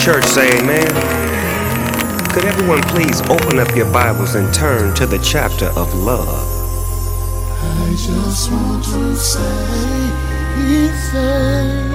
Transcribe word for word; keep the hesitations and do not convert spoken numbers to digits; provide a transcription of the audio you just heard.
church say amen? Could everyone please open up your Bibles and turn to the chapter of love? I just want to say thank